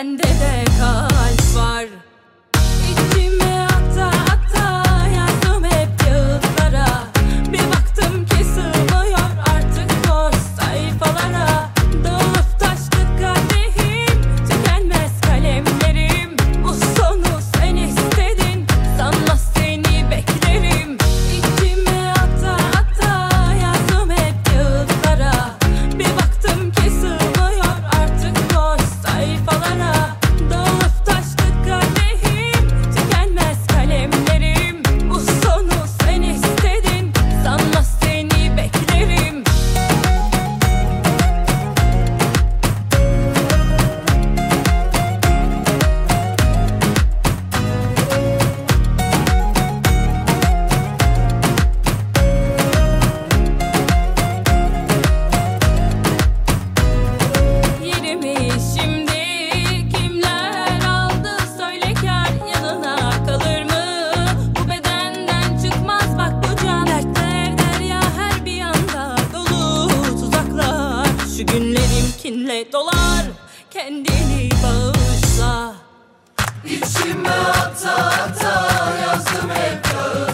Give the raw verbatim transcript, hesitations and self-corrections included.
Sende de kalp var. İçime ata ata yazdım hep kağıtlara. Bir baktım ki sığmıyor artık boş sayfalara. Dağılıp taştı kadehim, tükenmez kalemlerim. Bu sonu sen istedin, sanma seni beklerim. İçime ata ata yazdım hep kağıtlara. Bir baktım ki sığmıyor artık boş sayfalara. Dağılıp taştı kadehim, tükenmez kalemlerim. Bu sonu sen istedin, sanma seni beklerim. Yerimi şimdi kimler aldı söyle kâr yanına kalır mı? Bu bedenden çıkmaz bak bu can. Dertler derya her bir yanda dolu tuzaklar. Şu günlerim kinle dolar, kendini bağışla. İçime ata ata yazdım hep kağıt.